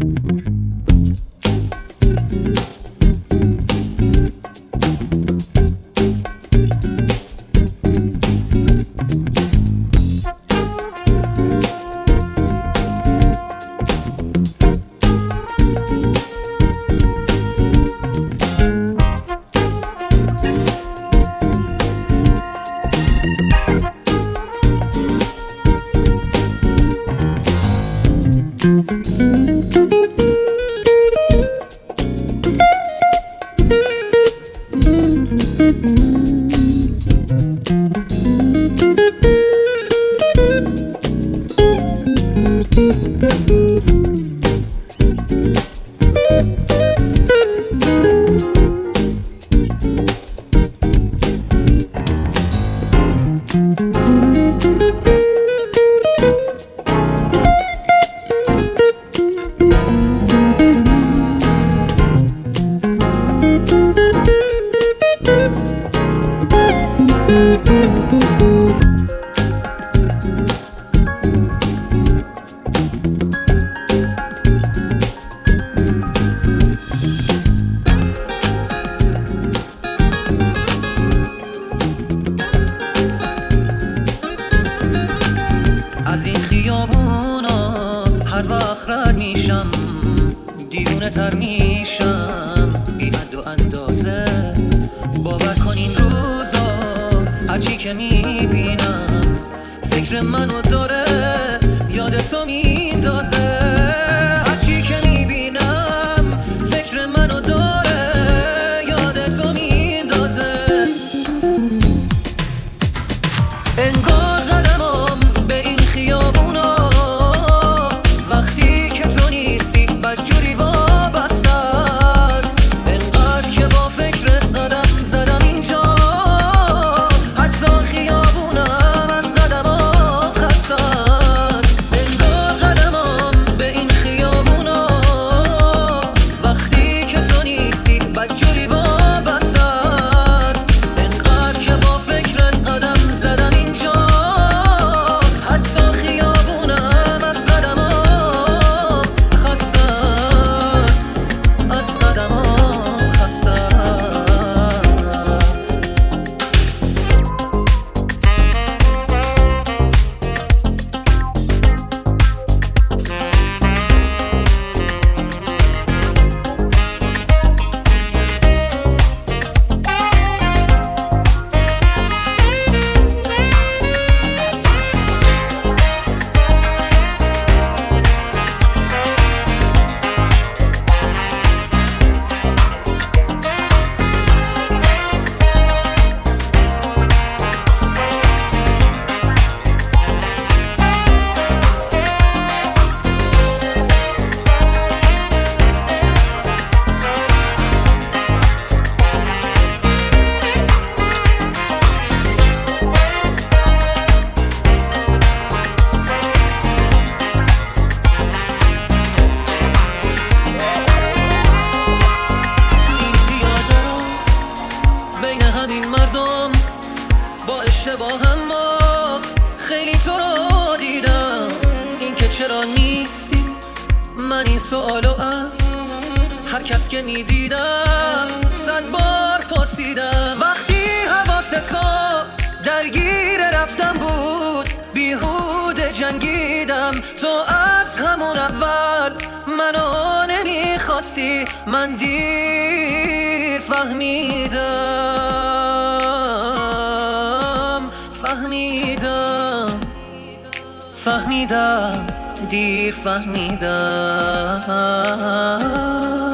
از این خیابونا هر وقت رد میشم دیوونه تر میشم بی حد و اندازه. باور کن این روزا هرچی که میبینم فکر منو داره یادتو میندازه. هرچی که میبینم فکر منو داره یادتو میندازه. انگار قدمم به این خیابونا وقتی که تو نیستی بدجوری وابسته است. انقدر که با فکرت قدم زدم اینجا حتی خیابونم از قدمات خسته است. انگار قدمم به این خیابونا وقتی که تو نیستی بدجوری وابسته است. انقدر که با فکرت قدم زدم اینجا حتی خیابونم از قدمات خسته است. از قدمات خسته است. همین مردم با اشتباه ما خیلی تو رو دیدم. این که چرا نیستی من این سوالو از هر کس که میدیدم 100 بار پرسیدم. وقتی حواست درگیر رفتم بود بیهوده جنگیدم. تو از همون اول منو نمیخواستی من دیر فهمیدم دیر فهمیدم.